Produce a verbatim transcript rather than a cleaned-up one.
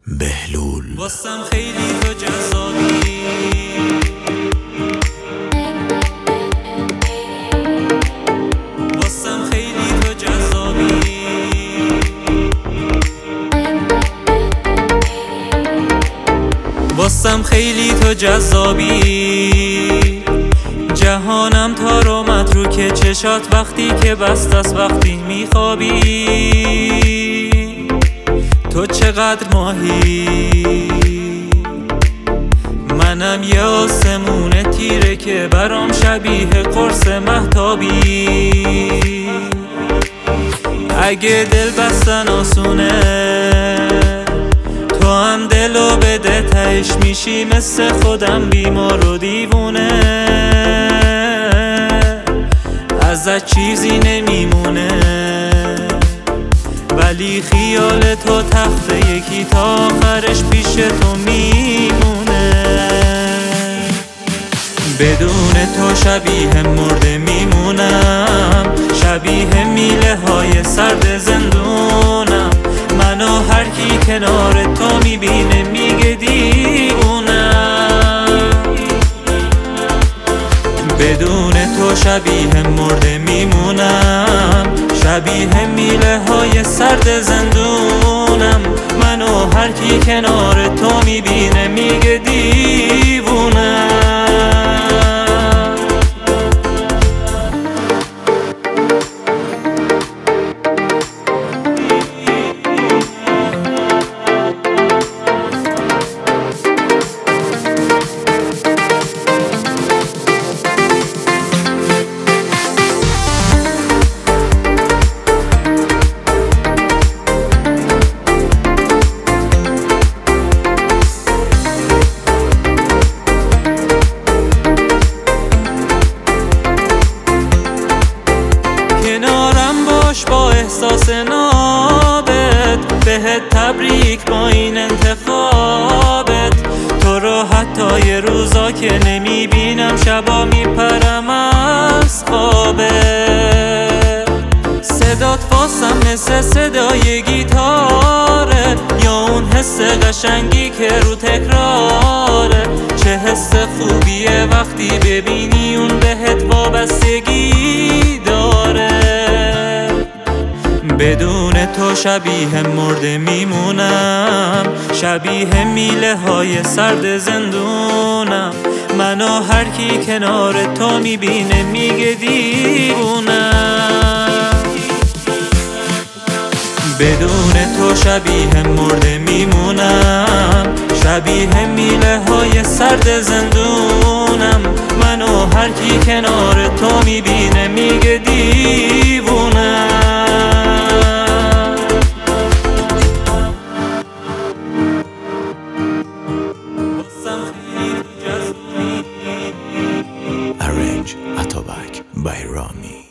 بهلول. واسم خیلی تو جذابی، واسم خیلی تو جذابی، واسم خیلی تو جذابی. جهانم تار و متروکه چشات وقتی که بست است، وقتی میخوابی. تو چقدر ماهی، منم یه آسمون تیره که برام شبیه قرص مهتابی. اگه دل بستن آسونه، تو هم دلو بده، تهش میشی مثل خودم بیمار و دیوونه. ازت چیزی نمیمونه، ولی خیال تو تخته یکی تا آخرش پیش تو میمونه. بدون تو شبیه مرده میمونم، شبیه میله های سرد زندونم. منو هر کی کنار تو میبینه میگه دیوونم. بدون تو شبیه مرده میمونم، شبیه میله های سرد زندونم. منو هر کی کنار تو میبینه میگه دیوونم. کنارم باش با احساس نابت، بهت تبریک با این انتخابت. تو رو حتی یه روزا که نمیبینم، شبا میپرم از خوابت. صدات واسم مثل صدای گیتاره، یا اون حس قشنگی که رو تکراره. چه حس خوبیه وقتی ببینی اون بهت وابستگی داره. بدون تو شبیه مرده میمونم، شبیه میله های سرد زندونم. منو هر کی کنار تو میبینه میگه دیوونم. بدون تو شبیه مرده میمونم، شبیه میله های سرد زندونم. منو هر کی کنار تو میبینه میگه دیوونم. Arrange Atobak by Rami.